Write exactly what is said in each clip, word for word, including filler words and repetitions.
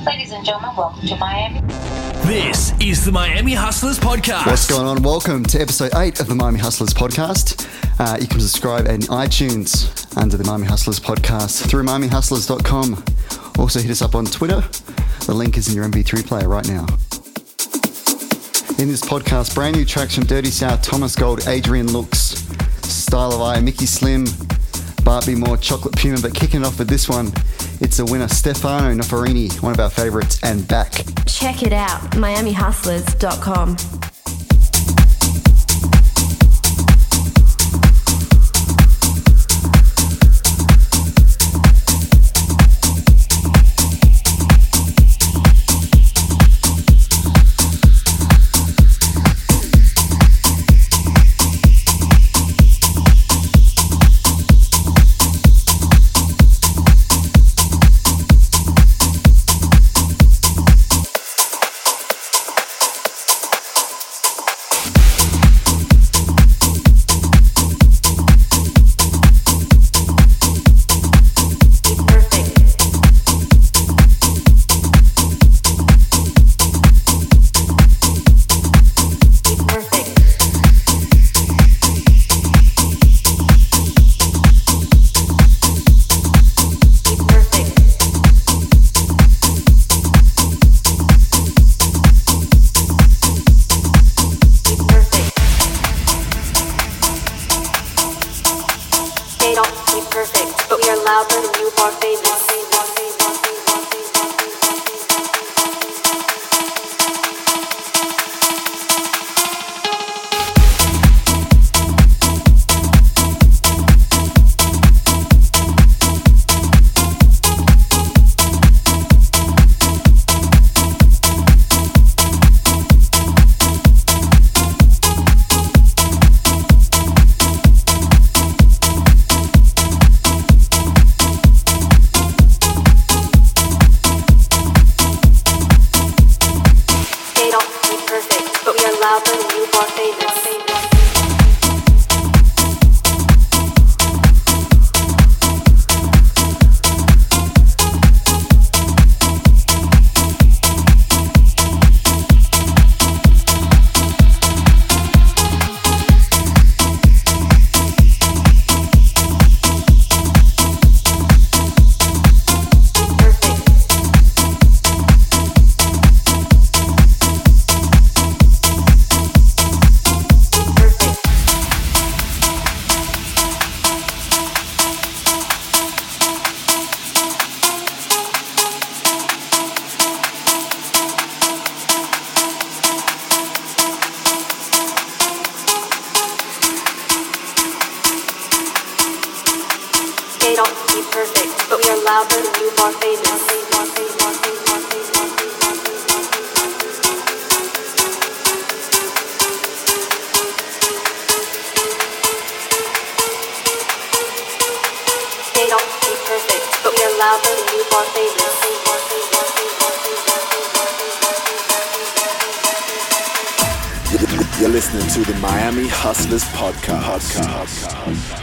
Ladies and gentlemen, welcome to Miami. This is the Miami Hustlers Podcast. What's going on? Welcome to episode eight of the Miami Hustlers Podcast. Uh, you can subscribe in iTunes under the Miami Hustlers Podcast through miami hustlers dot com. Also hit us up on Twitter. The link is in your M P three player right now. In this podcast, brand new tracks from Dirty South, Thomas Gold, Adrian Looks, Style of Eye, Mickey Slim, Barbie Moore, Chocolate Puma. But kicking it off with this one, it's the winner, Stefano Noferini, one of our favourites, and Back. Check it out, miami hustlers dot com. You're listening to the Miami Hustlers Podcast. Podcast.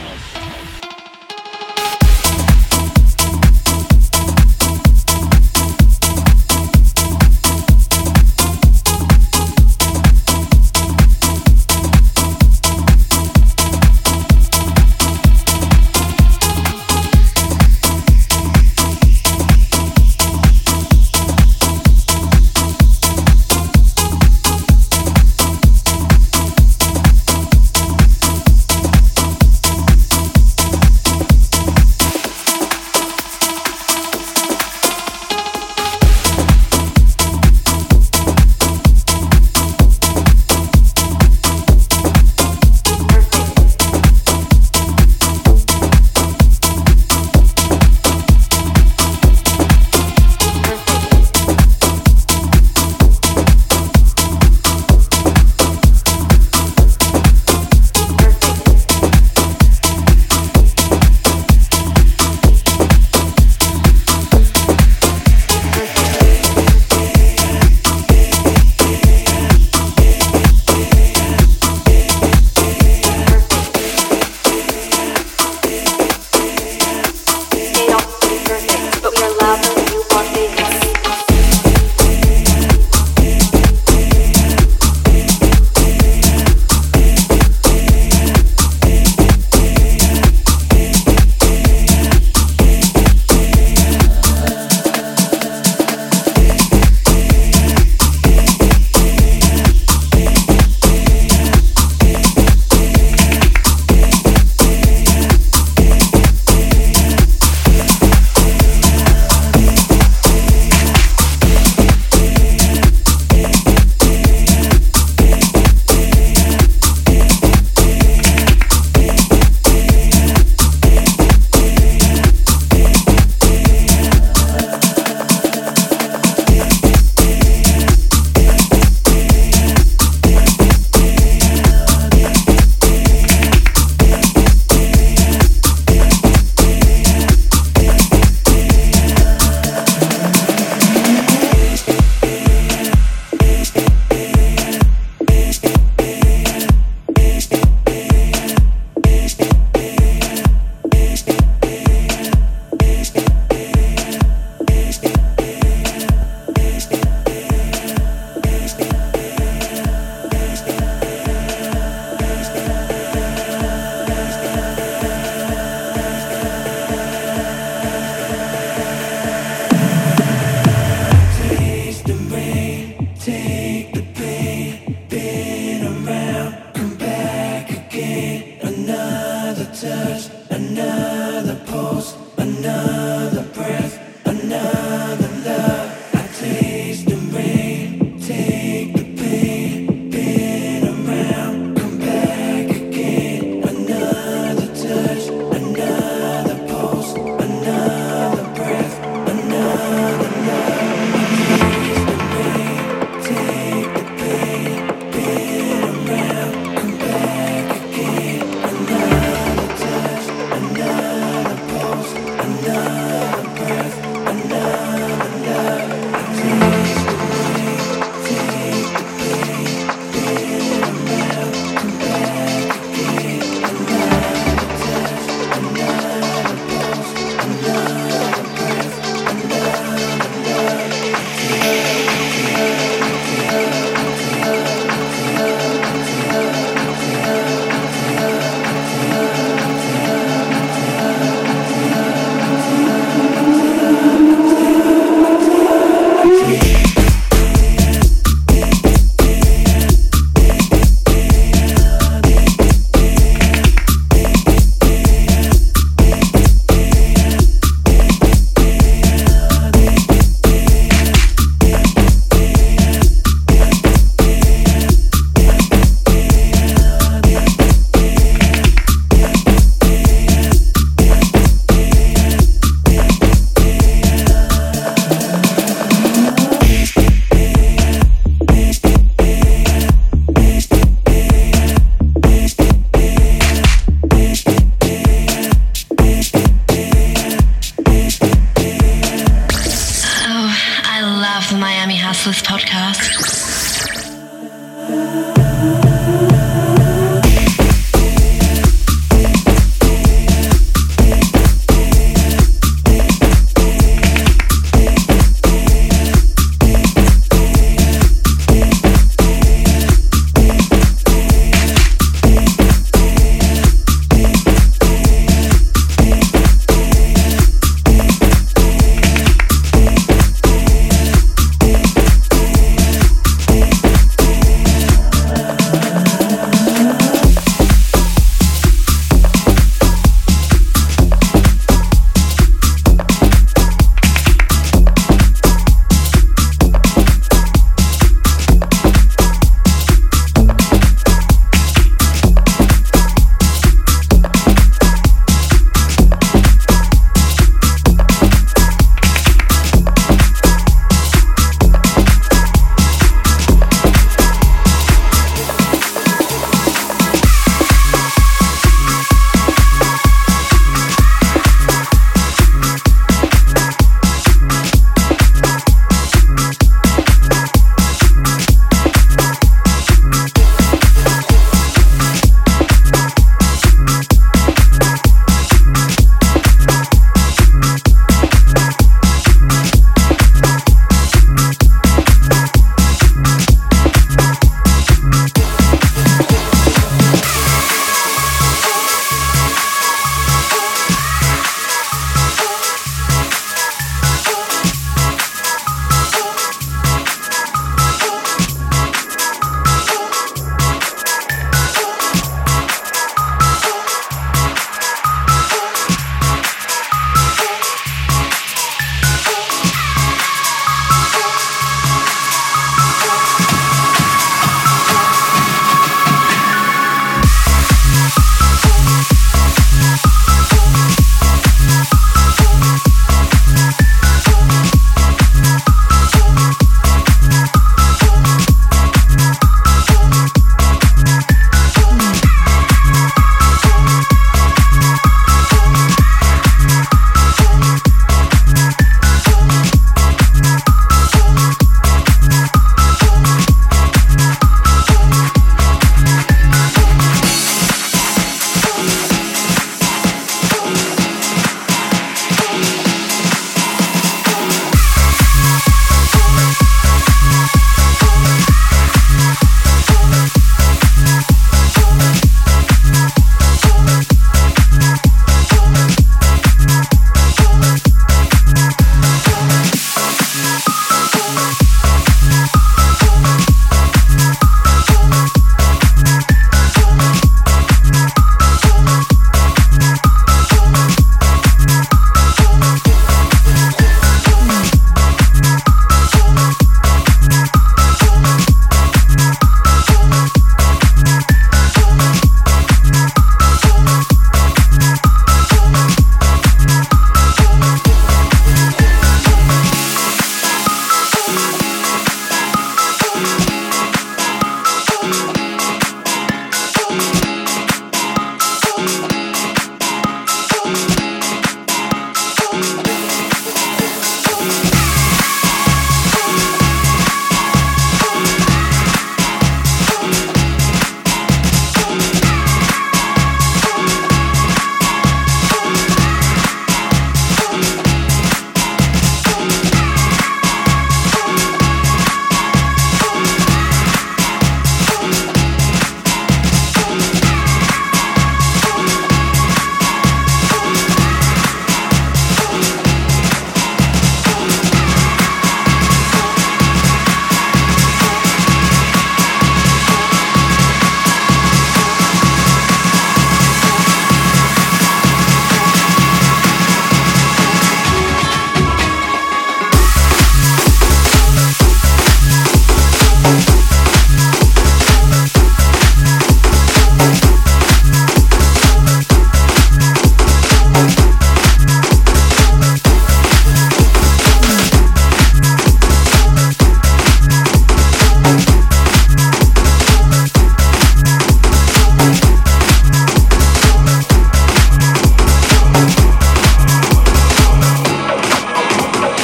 Hustlers podcast.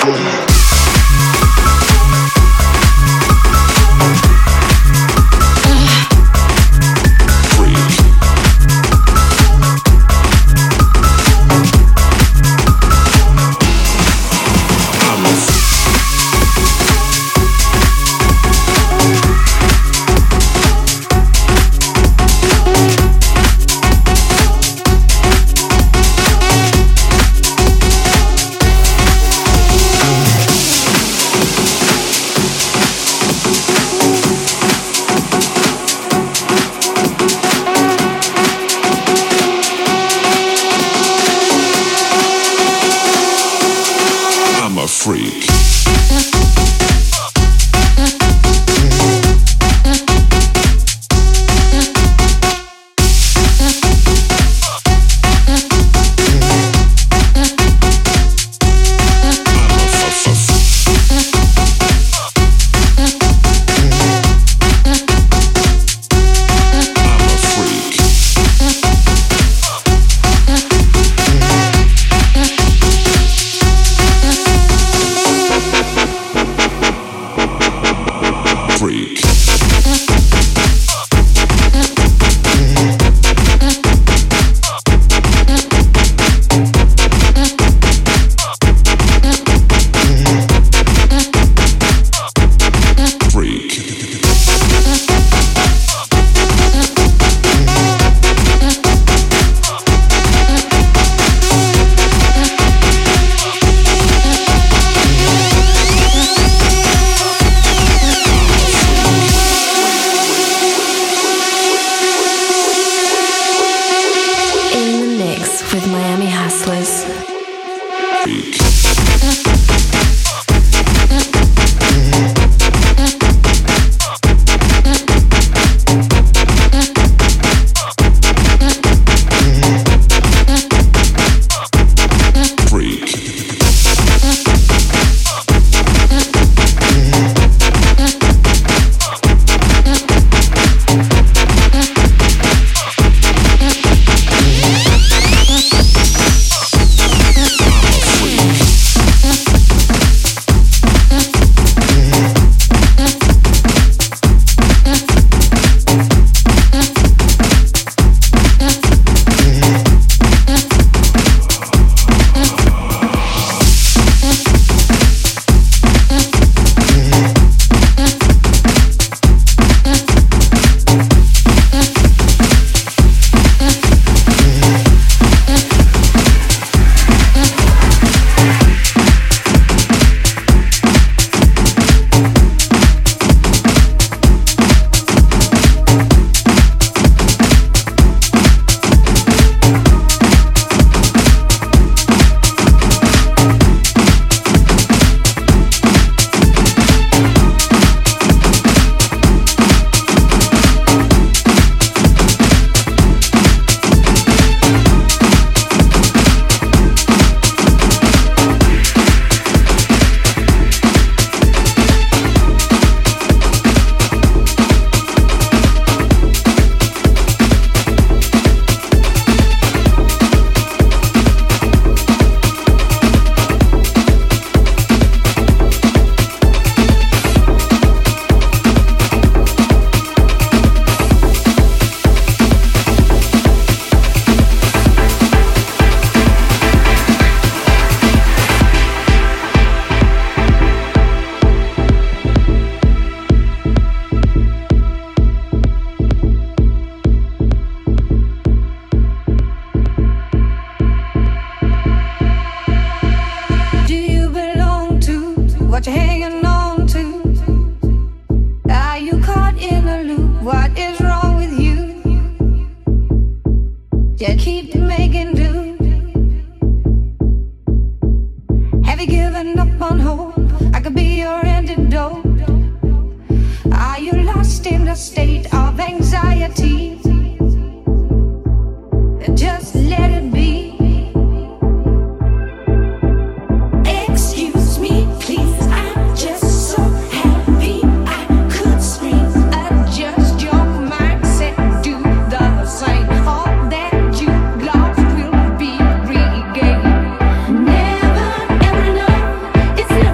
It's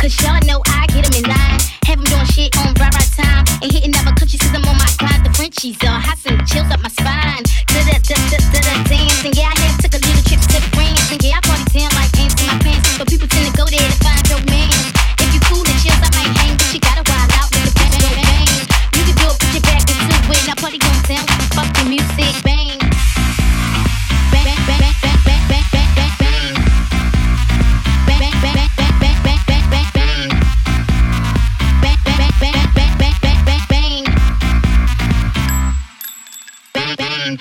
Cause y'all know I get them in line. Have them doing shit on right right time. And hitting up a coochie cause I'm on my grind. The Frenchies are hot and chills up my spine. Da-da-da-da-da-da dancing. Yeah, I had took a little trip to France. And yeah, I party down like ants in my pants. But people tend to go there to find your man. If you cool and chills, I might hang. But you gotta wild out with the bang, bang, bang. You can do it, put your back into it. Now party gon' down with the fucking music. Bang. Bang, bang, bang, bang, bang, bang, bang, bang, bang, bang. Bang, bang, bang, bang, bang, bang, bang, bang, bang, bang. Bang, bang, bang, bang, bang, bang, bang, bang, bang. Bang, bang.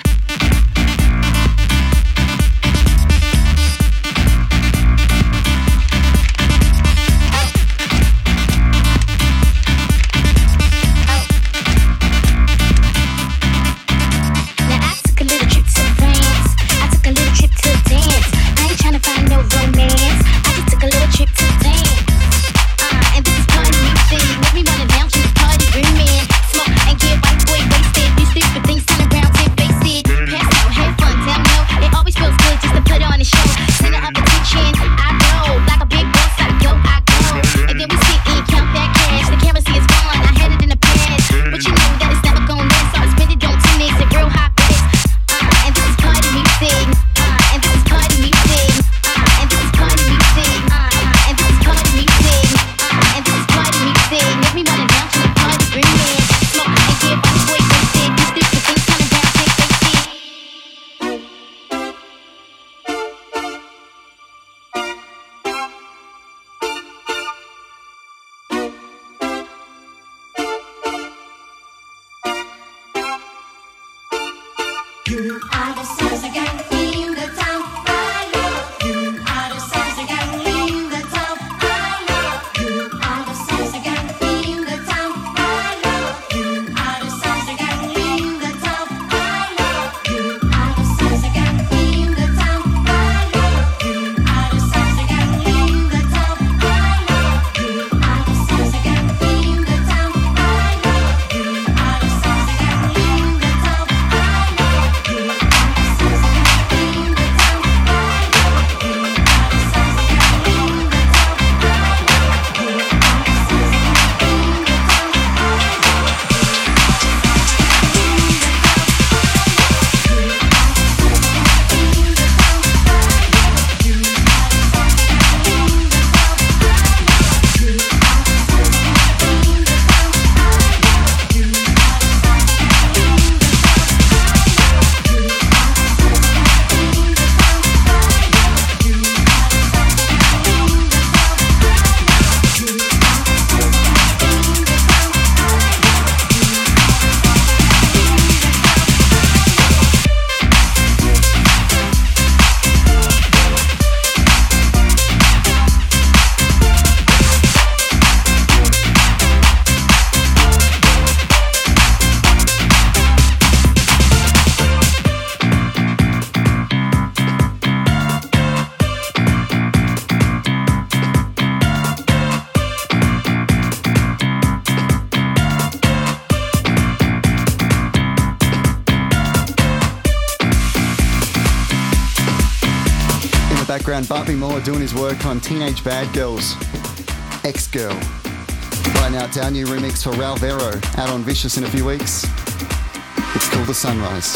Bobby Moore doing his work on Teenage Bad Girls, X-Girl. Right now, it's our new remix for Raul Vero, out on Vicious in a few weeks. It's called The Sunrise.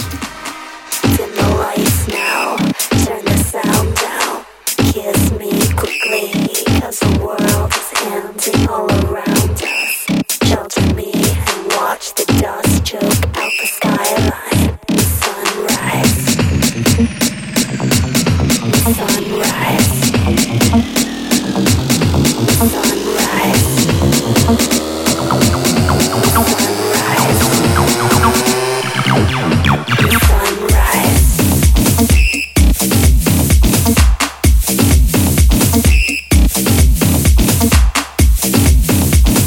Dim the lights now, turn the sound down. Kiss me quickly, cause the world is ending all around us. Shelter me and watch the dust choke out the skyline. Sunrise. Sunrise. Sunrise. Sunrise.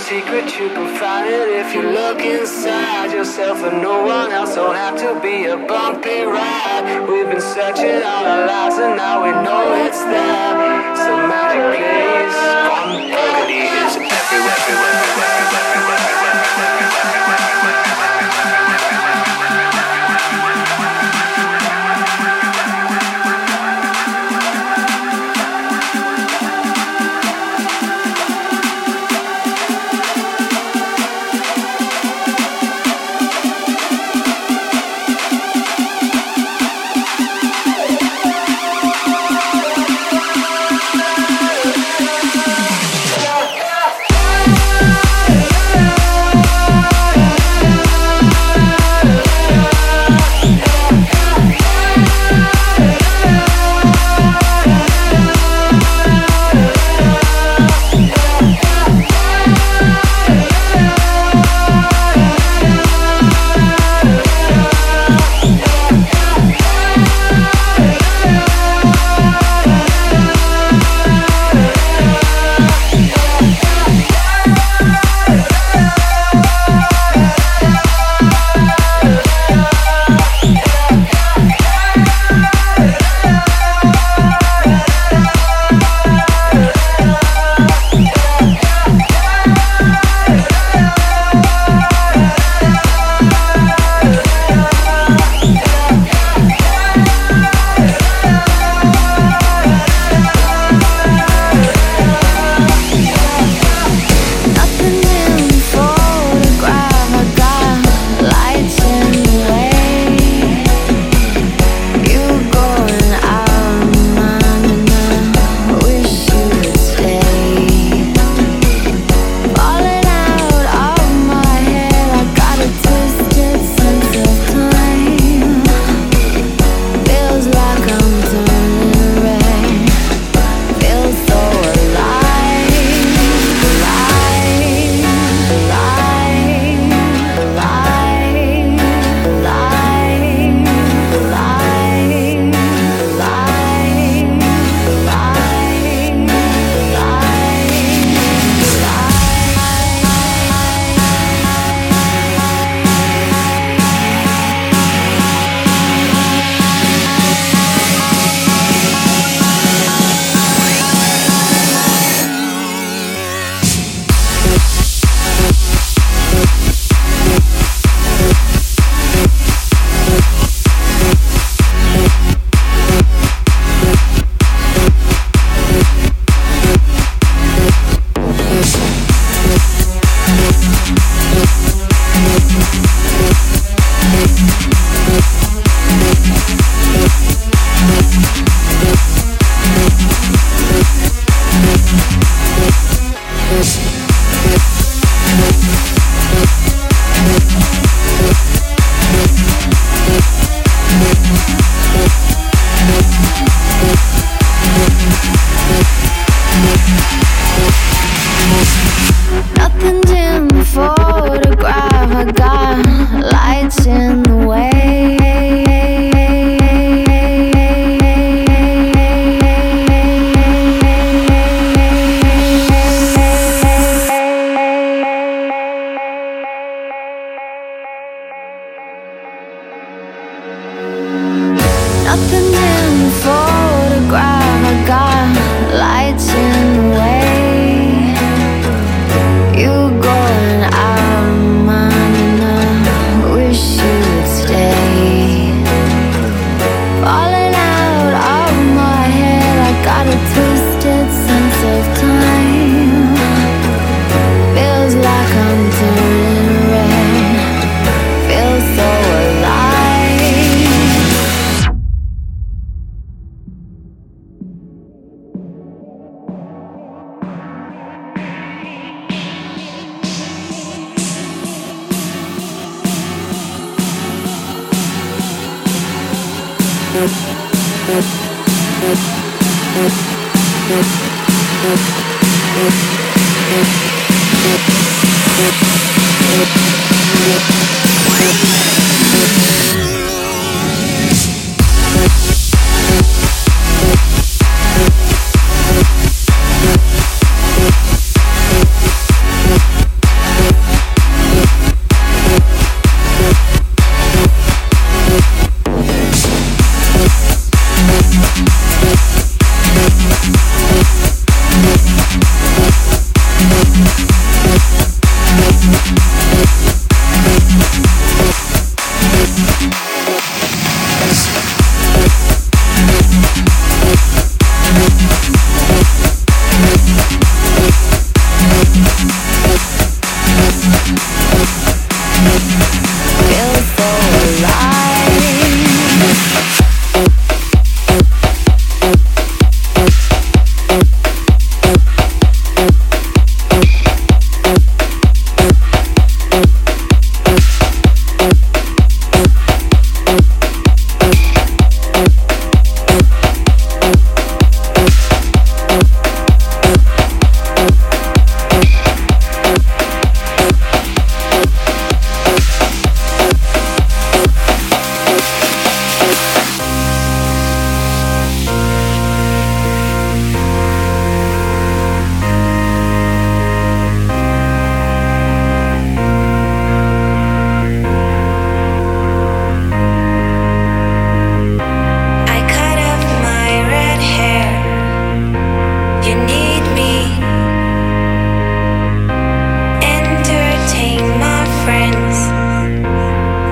secret, you can find it if you look inside yourself, and no one else don't have to be a bumpy ride. We've been searching all our lives and now we know it's there. It's a magic place. One burgundy is everywhere, everywhere, everywhere, everywhere,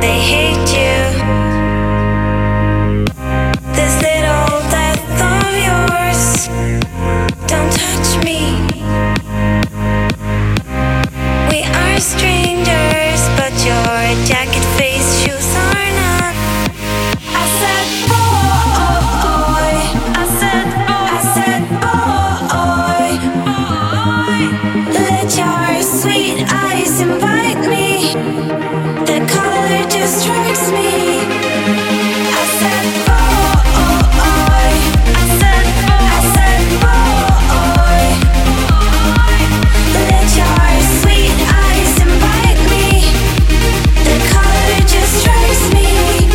they hate you. This little death of yours, don't touch me. We are strangers, but your jacket face shoes are not. I said boy, I said I said boy, let your sweet eyes invite me. The color just strikes me. I said boy, I said I said boy, let your sweet eyes invite me. The color just strikes me.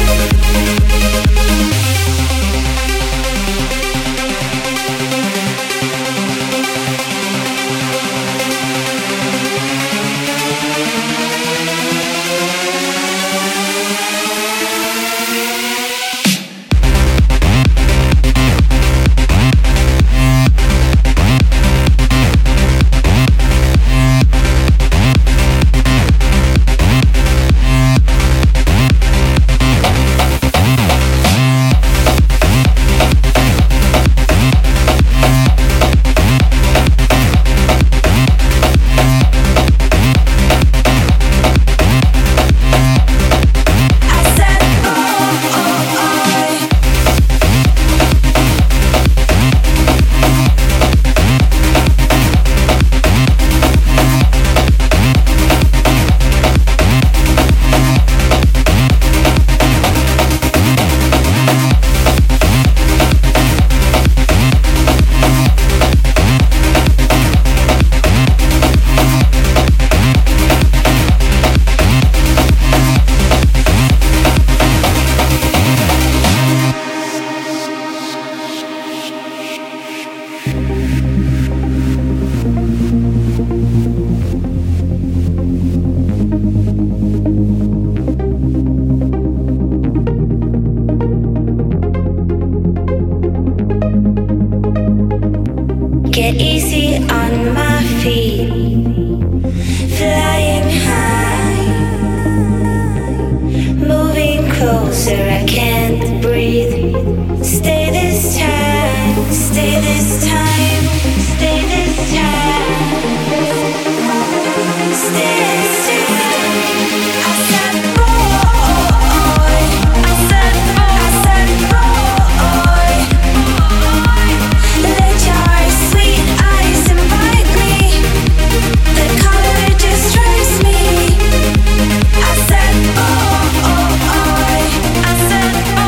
Get easy on my feet, flying high, moving closer, I can't breathe. Stay this time, stay this time, stay this time, stay this time. I said boy, I said I said boy, let your sweet eyes invite me. The color just strikes me. I said boy, I said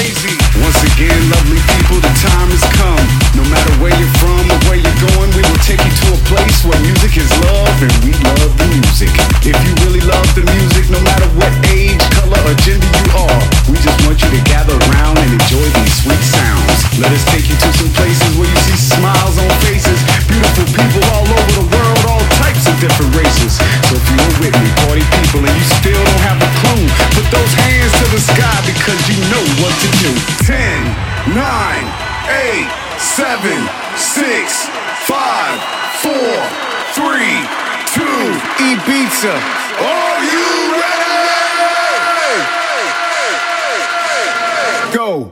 crazy. Once again, lovely people, the time has come. No matter where you're from or where you're going, we will take you to a place where music is love and we love the music. If you really love the music, no matter what age, color, or gender you are, we just want you to gather around and enjoy these sweet sounds. Let us take you to some places where you see smiles on faces, beautiful people all over the world, all types of different races. So if you're with me, party people, and you still don't have a clue, put those hands to the sky because you know what to do. Ten, nine, eight, seven, six, five, four, three, two, Ibiza. Are you ready? Go.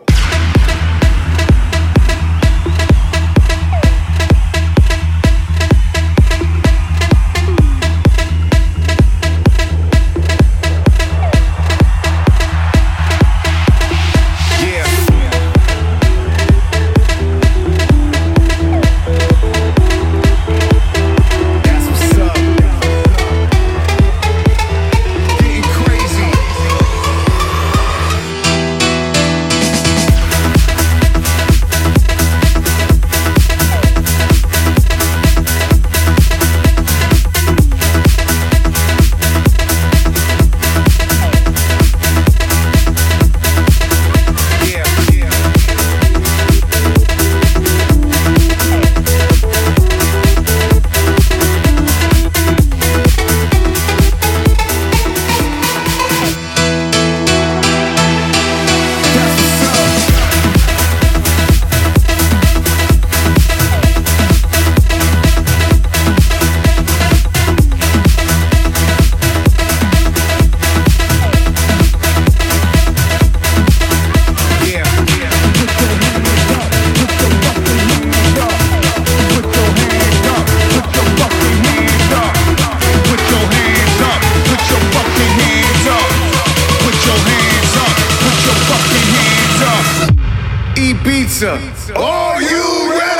Ibiza. Are you ready?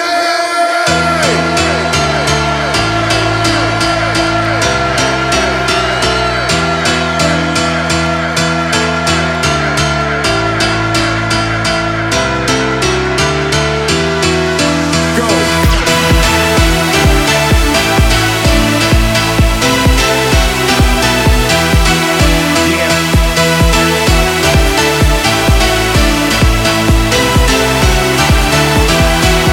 Go.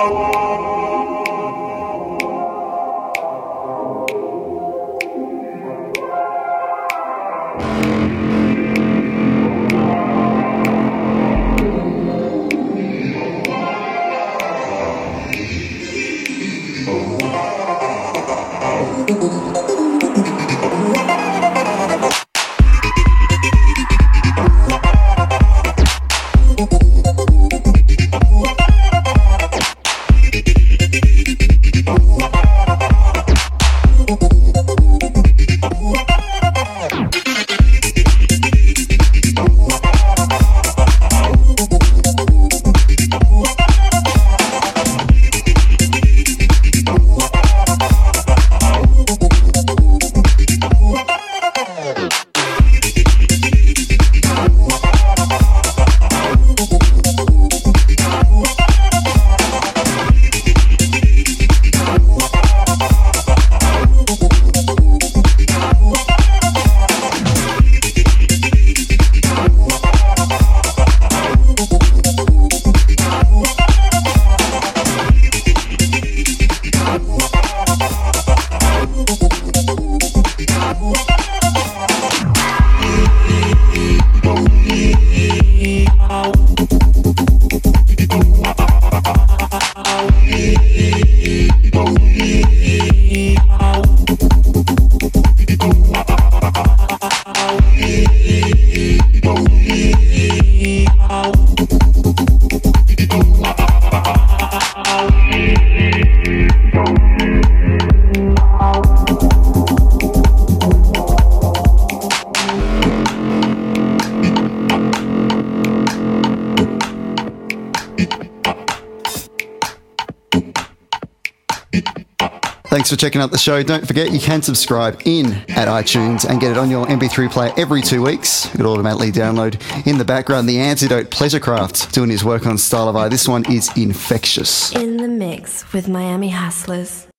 Thanks for checking out the show. Don't forget you can subscribe in at iTunes and get it on your M P three player every two weeks. It'll automatically download. In the background, The Antidote, Pleasurecraft, doing his work on Style of Eye. This one is Infectious. In the mix with Miami Hustlers.